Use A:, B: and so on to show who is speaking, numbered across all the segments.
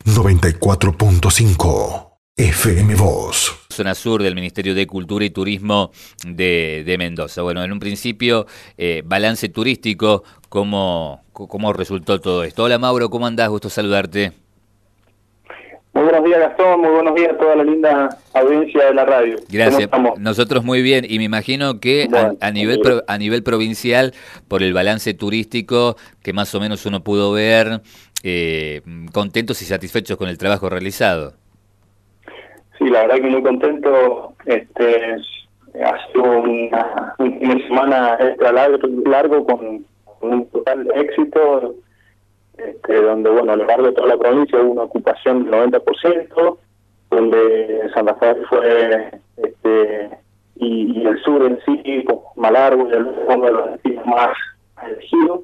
A: 94.5 FM Voz.
B: Zona sur del Ministerio de Cultura y Turismo de Mendoza. Bueno, en un principio, balance turístico, ¿cómo resultó todo esto? Hola Mauro, ¿cómo andás? Gusto saludarte.
C: Muy buenos días, Gastón, muy buenos días a toda la linda audiencia de la radio.
B: Gracias. Nosotros muy bien, y me imagino que bueno, a nivel provincial, por el balance turístico que más o menos uno pudo ver, contentos y satisfechos con el trabajo realizado.
C: Sí, la verdad que muy contento. Ha sido un fin de semana extra largo con un total éxito, donde, bueno, a lo largo de toda la provincia hubo una ocupación del 90%, donde Santa Fe fue, y el sur en sí, con Malargüe, uno de los destinos más elegidos,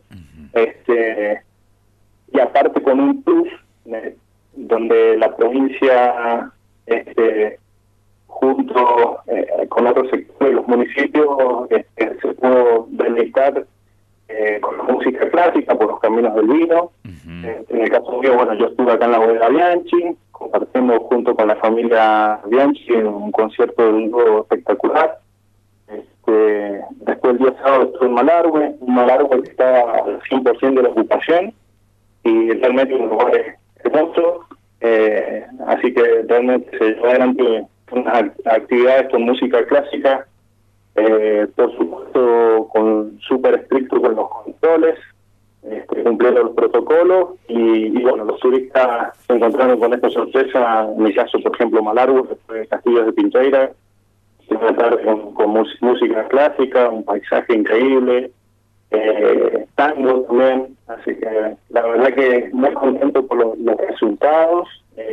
C: y aparte con un plus, donde la provincia, junto con otros sectores de los municipios, se pudo deleitar con la música clásica por los caminos del vino. En el caso mío, bueno, yo estuve acá en la bodega Bianchi, compartiendo junto con la familia Bianchi un concierto de un dúo espectacular. Después el día sábado estuve en Malargüe que estaba al 100% de la ocupación, y realmente un lugar hermoso, así que realmente se llevó adelante unas actividades con música clásica, por supuesto súper estricto con los controles, cumpliendo los protocolos, y bueno, los turistas se encontraron con esta sorpresa. En mi caso, por ejemplo, Malargüe, que fue Castillos de Pincheira, se encontraron con música clásica, un paisaje increíble, tango también, así que la verdad que muy contento por los resultados,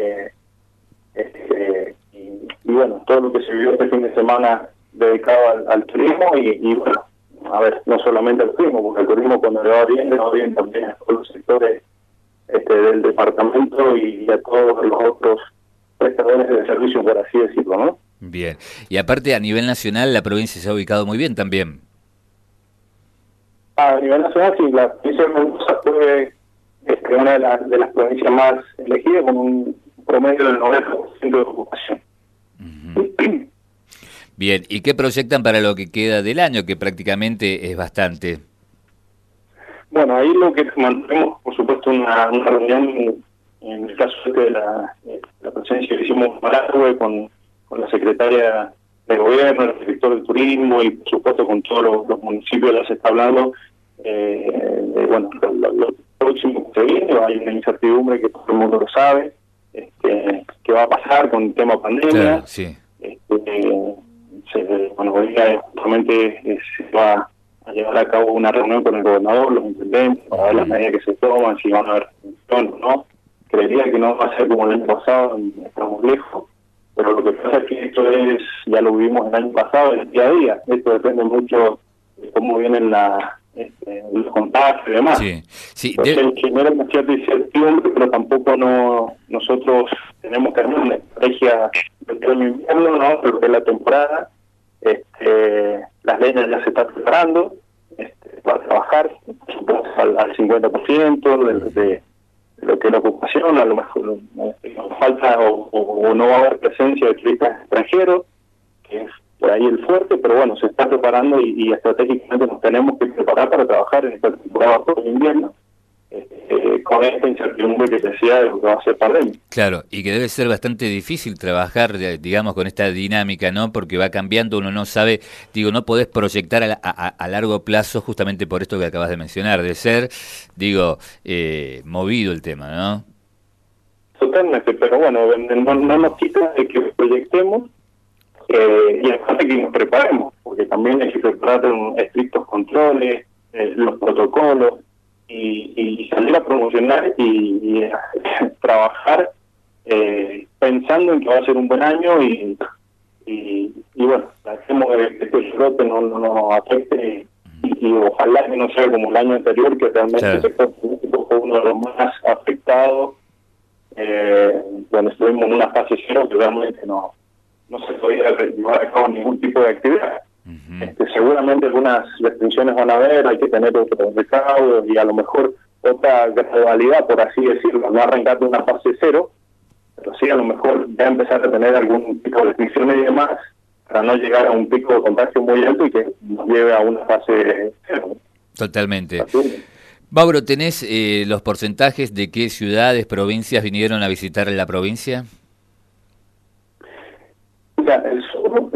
C: y bueno, todo lo que se vivió este fin de semana dedicado al turismo, y bueno, a ver, no solamente al turismo, porque el turismo cuando le va bien también a todos los sectores del departamento y a todos los otros prestadores de servicio, por así decirlo, ¿no?
B: Bien, y aparte a nivel nacional la provincia se ha ubicado muy bien también.
C: A nivel nacional, sí, la provincia de Mendoza fue una de las provincias más elegidas, con un promedio del 90% de ocupación.
B: Bien, ¿y qué proyectan para lo que queda del año, que prácticamente es bastante?
C: Bueno, ahí lo que mantenemos, por supuesto, una reunión, en el caso de la presencia que hicimos en Malargüe con la secretaria de Gobierno, el director de Turismo, y por supuesto con todos los municipios. Ya se está hablando bueno, lo próximo que se viene. Hay una incertidumbre que todo el mundo lo sabe, qué va a pasar con el tema pandemia.
B: Claro, sí.
C: Bueno, hoy día justamente se va a llevar a cabo una reunión con el gobernador, los intendentes, para ver las medidas que se toman, si van a haber restricciones o no. Creería que no va a ser como el año pasado, estamos lejos, pero lo que pasa es que esto ya lo vivimos el año pasado, el día a día. Esto depende mucho de cómo vienen los contagios y demás.
B: Sí, sí.
C: Genera una cierta incertidumbre, pero tampoco nosotros tenemos que hacer una estrategia de invierno, ¿no? Pero de la temporada, las leñas ya se están preparando para trabajar, por supuesto, al 50% de lo que es la ocupación. A lo mejor nos falta o no va a haber presencia de turistas extranjeros, que es por ahí el fuerte, pero bueno, se está preparando y estratégicamente nos tenemos que preparar para trabajar en esta temporada por invierno, con esta incertidumbre que se decía de lo que va a ser pandemia.
B: Claro, y que debe ser bastante difícil trabajar, digamos, con esta dinámica, ¿no? Porque va cambiando, uno no sabe, no podés proyectar a largo plazo justamente por esto que acabas de mencionar, de ser, movido el tema, ¿no?
C: Totalmente, pero bueno, no nos quita de que proyectemos, y aparte que nos preparemos, porque también hay que preparar estrictos controles, los protocolos, y salir a promocionar y trabajar pensando en que va a ser un buen año, y bueno, hacemos que este brote no nos afecte, y ojalá que no sea como el año anterior, que realmente el sector turístico fue uno de los más afectados, cuando estuvimos en una fase cero, que realmente no se podía llevar a cabo ningún tipo de actividad. Seguramente algunas restricciones van a haber, hay que tener otros recaudos y a lo mejor otra gradualidad, por así decirlo, no arrancar de una fase cero, sí, a lo mejor ya empezar a tener algún tipo de restricciones y demás, para no llegar a un pico de contagio muy alto y que nos lleve a una fase cero.
B: Totalmente.
C: Así.
B: Mauro, ¿tenés los porcentajes de qué ciudades, provincias vinieron a visitar la provincia?
C: Mira, el sur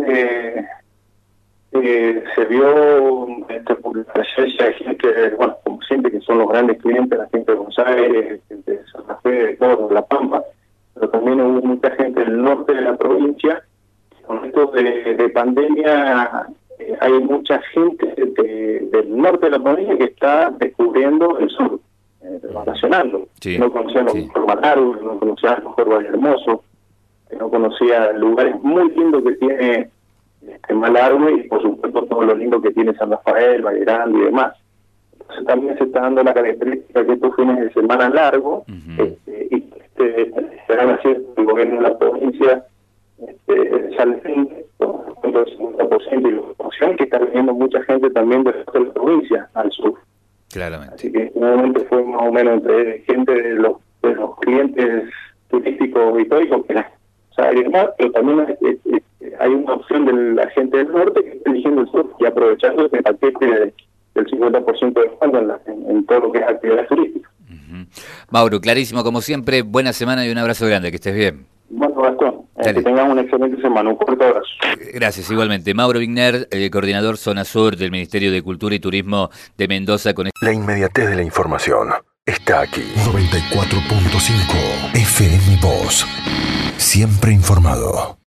C: se vio por la presencia de gente, bueno, como siempre, que son los grandes clientes, la gente de Buenos Aires, gente de Santa Fe, de Córdoba, La Pampa, pero también hubo mucha gente del norte de la provincia. Con esto de pandemia, hay mucha gente del norte de la provincia que está descubriendo el sur, vacacionando.
B: Sí,
C: No conocían los mejor Malargüe, no conocían los mejor Valle Hermoso, no conocía lugares muy lindos que tiene Malargüe y por supuesto todo lo lindo que tiene San Rafael, Valle Grande y demás. Entonces también se está dando la característica que estos fines de semana largos y serán así el gobierno de la provincia sale con el 50% y la ocupación que está viniendo mucha gente también de la provincia al sur.
B: Claramente.
C: Así que nuevamente fue más o menos entre gente de los clientes turísticos históricos que y demás, pero también hay una opción de la gente del norte que está eligiendo el sur y aprovechando este paquete del 50% de descuento en todo lo que es actividad turística.
B: Mauro, clarísimo como siempre, buena semana y un abrazo grande, que estés bien.
C: Bueno, Gastón, que tengan una excelente semana, un fuerte abrazo.
B: Gracias, igualmente. Mauro Wigner, coordinador Zona Sur del Ministerio de Cultura y Turismo de Mendoza.
A: La inmediatez de la información está aquí. 94.5 FM Voz. Siempre informado.